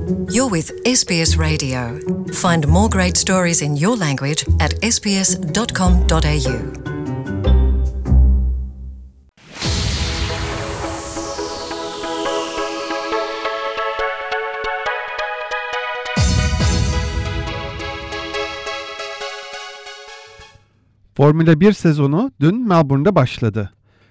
You're with SBS Radio. Find more great stories in your language at sbs.com.au. Formula 1 sezonu dün Melbourne'da başladı.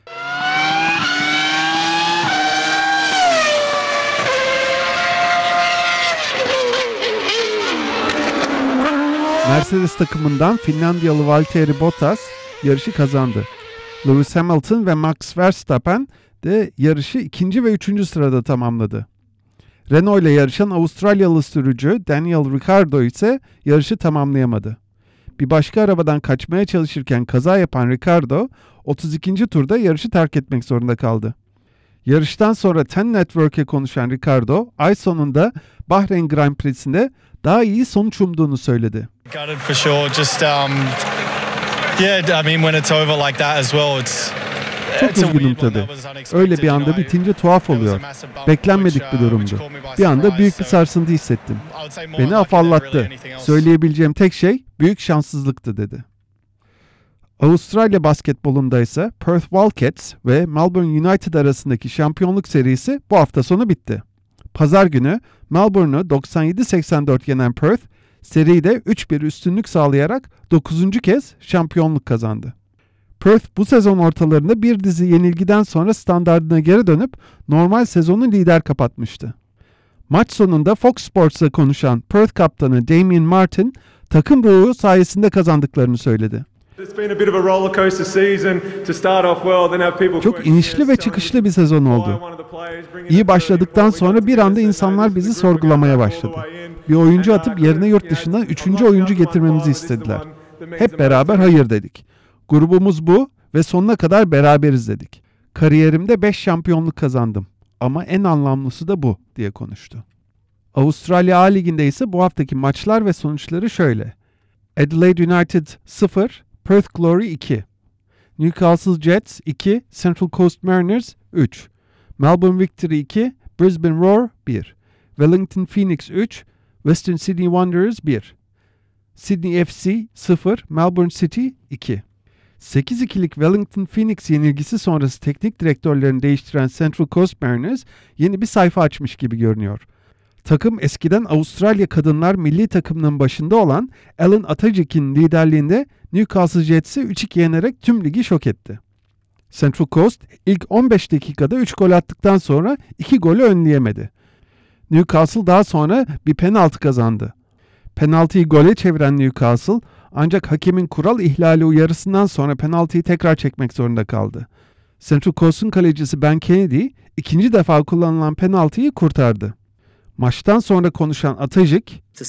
Mercedes takımından Finlandiyalı Valtteri Bottas yarışı kazandı. Lewis Hamilton ve Max Verstappen de yarışı 2. ve 3. sırada tamamladı. Renault ile yarışan Avustralyalı sürücü Daniel Ricciardo ise yarışı tamamlayamadı. Bir başka arabadan kaçmaya çalışırken kaza yapan Ricciardo 32. turda yarışı terk etmek zorunda kaldı. Yarıştan sonra Ten Network'e konuşan Ricciardo, ay sonunda Bahreyn Grand Prix'sinde daha iyi sonuç umduğunu söyledi. Gutted for sure. Just when it's over like that as well, Çok üzgünüm tabii. Öyle bir anda bitince tuhaf oluyor. Beklenmedik bir durumdu. Bir anda büyük bir sarsıntı hissettim. Beni afallattı. Söyleyebileceğim tek şey büyük şanssızlıktı dedi. Avustralya basketbolunda ise Perth Wildcats ve Melbourne United arasındaki şampiyonluk serisi bu hafta sonu bitti. Pazar günü Melbourne'u 97-84 yenen Perth, seride 3-1 üstünlük sağlayarak 9. kez şampiyonluk kazandı. Perth bu sezon ortalarında bir dizi yenilgiden sonra standardına geri dönüp normal sezonu lider kapatmıştı. Maç sonunda Fox Sports'la konuşan Perth kaptanı Damien Martin, takım ruhu sayesinde kazandıklarını söyledi. Çok inişli ve çıkışlı bir sezon oldu. İyi başladıktan sonra bir anda insanlar bizi sorgulamaya başladı. Bir oyuncu atıp yerine yurt dışından 3. oyuncu getirmemizi istediler. Hep beraber hayır dedik. Grubumuz bu ve sonuna kadar beraberiz dedik. Kariyerimde 5 şampiyonluk kazandım ama en anlamlısı da bu diye konuştu. Avustralya A Ligi'nde ise bu haftaki maçlar ve sonuçları şöyle. Adelaide United 0, Perth Glory 2. Newcastle Jets 2, Central Coast Mariners 3. Melbourne Victory 2, Brisbane Roar 1. Wellington Phoenix 3, Western Sydney Wanderers 1. Sydney FC 0, Melbourne City 2. 8-2'lik Wellington Phoenix yenilgisi sonrası teknik direktörlerini değiştiren Central Coast Mariners yeni bir sayfa açmış gibi görünüyor. Takım eskiden Avustralya Kadınlar Milli Takımının başında olan Alan Atajic'in liderliğinde Newcastle Jets'i 3-2 yenerek tüm ligi şok etti. Central Coast ilk 15 dakikada 3 gol attıktan sonra 2 golü önleyemedi. Newcastle daha sonra bir penaltı kazandı. Penaltıyı gole çeviren Newcastle ancak hakemin kural ihlali uyarısından sonra penaltıyı tekrar çekmek zorunda kaldı. Central Coast'un kalecisi Ben Kennedy ikinci defa kullanılan penaltıyı kurtardı. Maçtan sonra konuşan Atajic,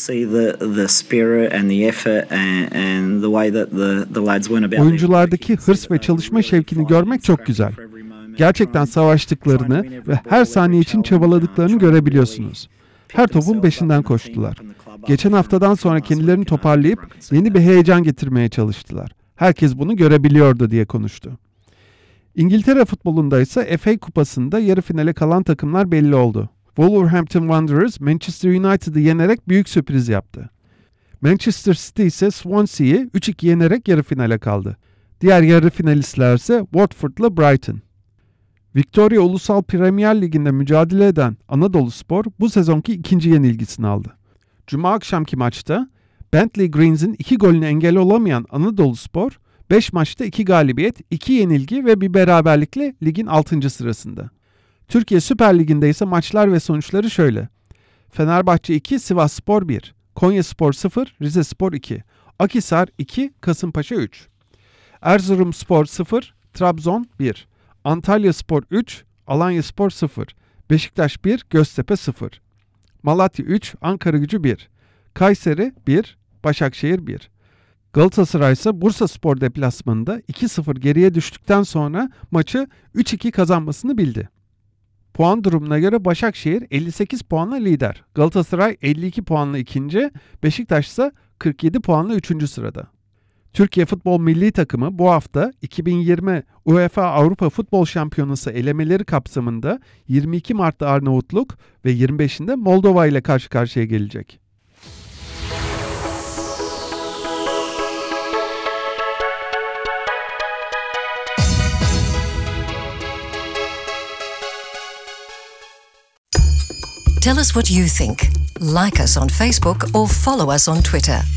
oyunculardaki hırs ve çalışma şevkini görmek çok güzel. Gerçekten savaştıklarını ve her saniye için çabaladıklarını görebiliyorsunuz. Her topun peşinden koştular. Geçen haftadan sonra kendilerini toparlayıp yeni bir heyecan getirmeye çalıştılar. Herkes bunu görebiliyordu diye konuştu. İngiltere futbolunda ise FA Kupası'nda yarı finale kalan takımlar belli oldu. Wolverhampton Wanderers Manchester United'ı yenerek büyük sürpriz yaptı. Manchester City ise Swansea'yı 3-2 yenerek yarı finale kaldı. Diğer yarı finalistler ise Watford'la Brighton. Victoria Ulusal Premier Ligi'nde mücadele eden Anadoluspor bu sezonki ikinci yenilgisini aldı. Cuma akşamki maçta Bentley Greens'in 2 golüne engel olamayan Anadoluspor 5 maçta 2 galibiyet, 2 yenilgi ve bir beraberlikle ligin 6. sırasında. Türkiye Süper Ligi'nde ise maçlar ve sonuçları şöyle. Fenerbahçe 2, Sivasspor 1, Konyaspor 0, Rizespor 2, Akhisar 2, Kasımpaşa 3, Erzurumspor 0, Trabzon 1, Antalyaspor 3, Alanyaspor 0, Beşiktaş 1, Göztepe 0, Malatya 3, Ankaragücü 1, Kayseri 1, Başakşehir 1. Galatasaray ise Bursaspor deplasmanında 2-0 geriye düştükten sonra maçı 3-2 kazanmasını bildi. Puan durumuna göre Başakşehir 58 puanla lider, Galatasaray 52 puanla ikinci, Beşiktaş ise 47 puanla 3. sırada. Türkiye Futbol Milli Takımı bu hafta 2020 UEFA Avrupa Futbol Şampiyonası elemeleri kapsamında 22 Mart'ta Arnavutluk ve 25'inde Moldova ile karşı karşıya gelecek. Tell us what you think. Like us on Facebook or follow us on Twitter.